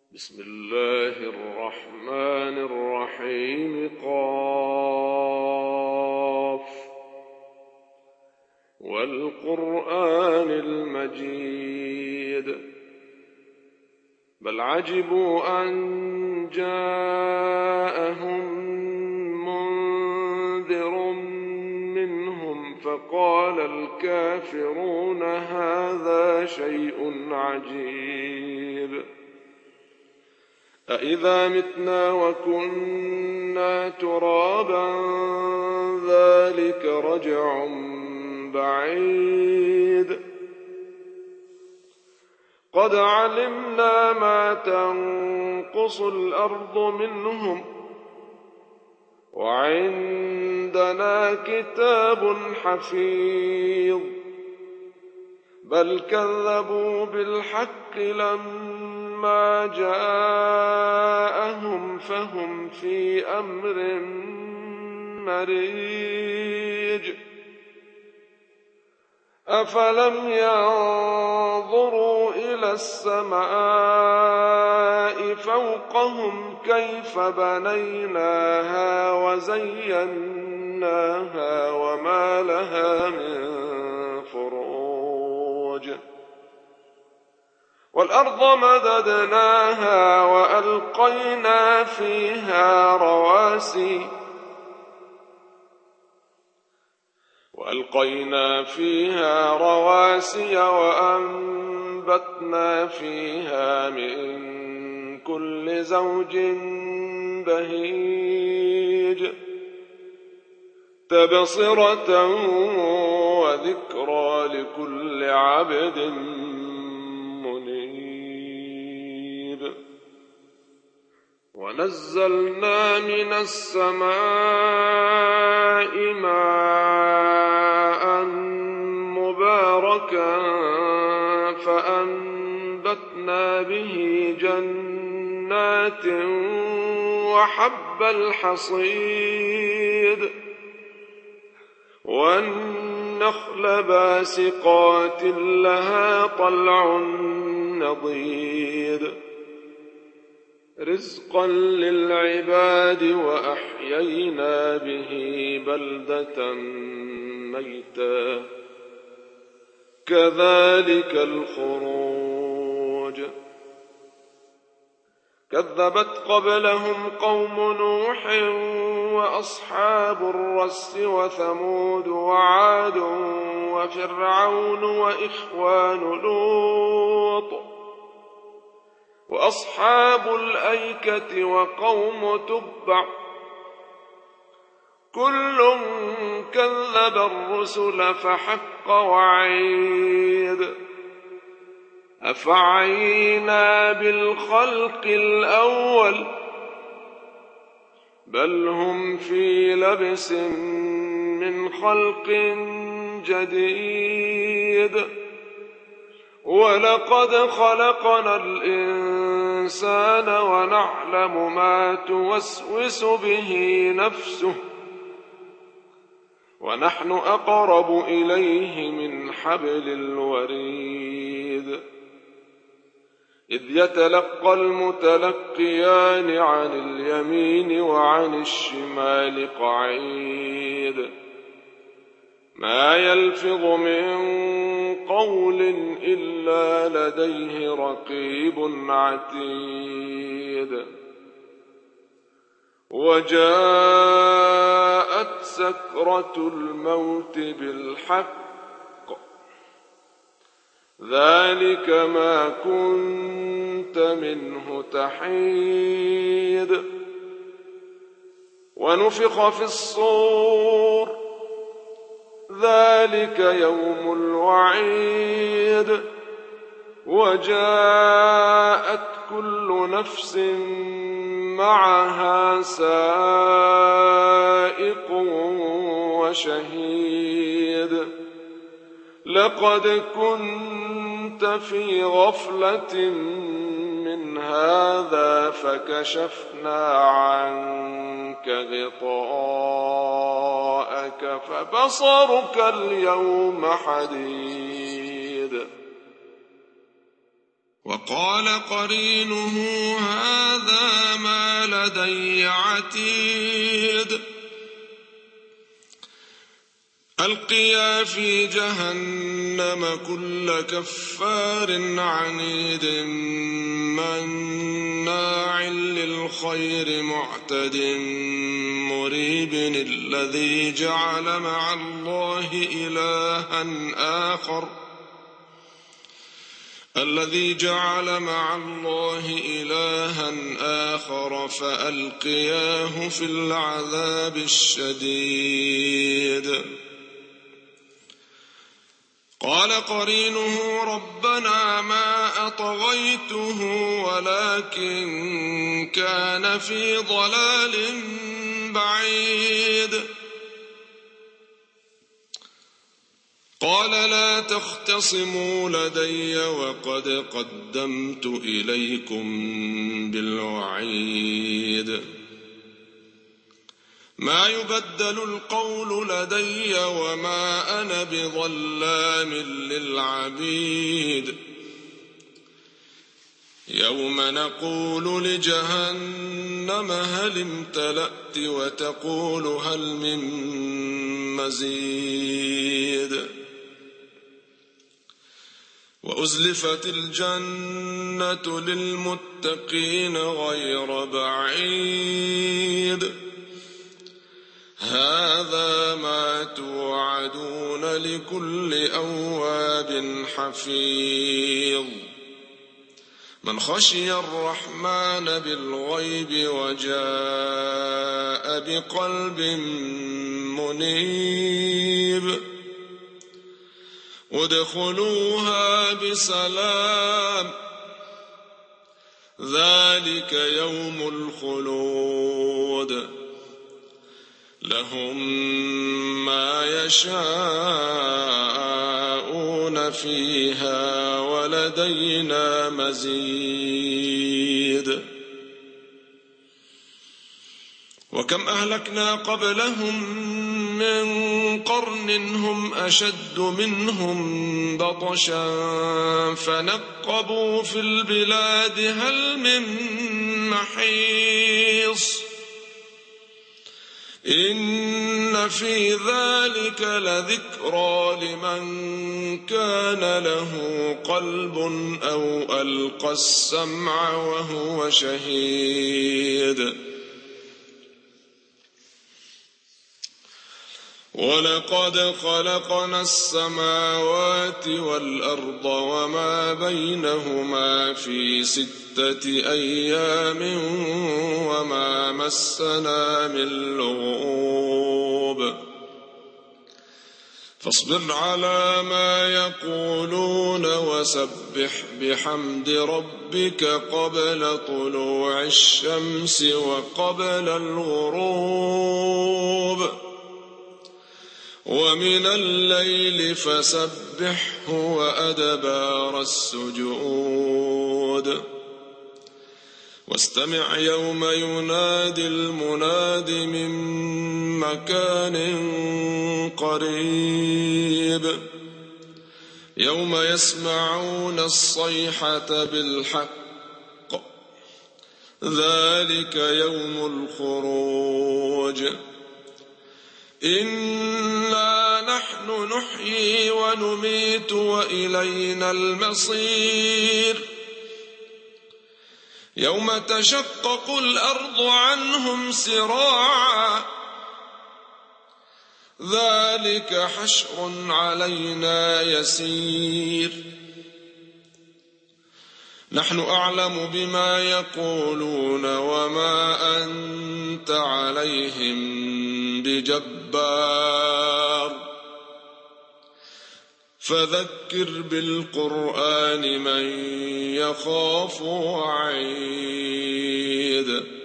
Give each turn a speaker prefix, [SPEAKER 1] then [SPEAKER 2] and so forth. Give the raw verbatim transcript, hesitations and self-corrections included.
[SPEAKER 1] بسم الله الرحمن الرحيم. قاف والقرآن المجيد. بل عجبوا أن جاءهم منذر منهم فقال الكافرون هذا شيء عجيب. أإذا متنا وكنا ترابا ذلك رجع بعيد. قد علمنا ما تنقص الأرض منهم وعندنا كتاب حفيظ. بل كذبوا بالحق لما جاءهم فهم في أمر مريج. أفلم ينظروا إلى السماء فوقهم كيف بنيناها وزيناها وما لها من فروج. والأرض مددناها وألقينا فيها رواسي وألقينا فيها رواسي وأنبتنا فيها من كل زوج بهيج. تبصرة وذكرى لكل عبد منيب. ونزلنا من السماء ماء مباركا فأنبتنا به جنات وحب الحصيد والنخل باسقات لها طلع نضيد رزقا للعباد وأحيينا به بلدة ميتا كذلك الخروج. كذبت قبلهم قوم نوح وأصحاب الرس وثمود وعاد وفرعون وإخوان لوط وأصحاب الأيكة وقوم تبع كل كذب الرسل فحق وعيد. أفعينا بالخلق الأول بل هم في لبس من خلق جديد. ولقد خلقنا الإنسان ونعلم ما توسوس به نفسه ونحن أقرب إليه من حبل الوريد. إذ يتلقى المتلقيان عن اليمين وعن الشمال قعيد. ما يلفظ من قول إلا لديه رقيب عتيد. وجاءت سكرة الموت بالحق ذلك ما كنت منه تحيد. ونفخ في الصور ذلك يوم الوعيد. وجاءت كل نفس معها سائق وشهيد. لقد كنت في غفلة من هذا فكشفنا عنك غطاءك فبصرك اليوم حديد. وقال قرينه هذا ما لدي عتيد ألقيا في جهنم كل كفار عنيد مناع للخير معتد مريب الذي جعل مع الله إلها آخر الذي جعل مع الله إلها آخر فألقياه في العذاب الشديد قال قرينه ربنا ما أطغيته ولكن كان في ضلال بعيد قال لا تختصموا لدي وقد قدمت إليكم بالوعيد ما يبدل القول لدي وما أنا بظلام للعبيد يوم نقول لجهنم هل امتلأت وتقول هل من مزيد وأزلفت الجنة للمتقين غير بعيد هذا ما توعدون لكل أواب حفيظ من خشي الرحمن بالغيب وجاء بقلب منيب ادخلوها بسلام ذلك يوم الخلود لهم ما يشاءون فيها ولدينا مزيد وكم أهلكنا قبلهم من قرن هم أشد منهم بطشا فنقبوا في البلاد هل من محيص إن في ذلك لذكرى لمن كان له قلب أو ألقى السمع وهو شهيد ولقد خلقنا السماوات والأرض وما بينهما في ستة أيام وما مسنا من لغوب فاصبر على ما يقولون وسبح بحمد ربك قبل طلوع الشمس وقبل الغروب ومن الليل فسبحه وأدبار السجود واستمع يوم ينادي المناد من مكان قريب يوم يسمعون الصيحة بالحق ذلك يوم الخروج إنا نحن نحيي ونميت وإلينا المصير يوم تشقق الأرض عنهم سراعا ذلك حشر علينا يسير نحن أعلم بما يقولون وما أنت عليهم بجبار فذكر بالقرآن من يخاف وعيد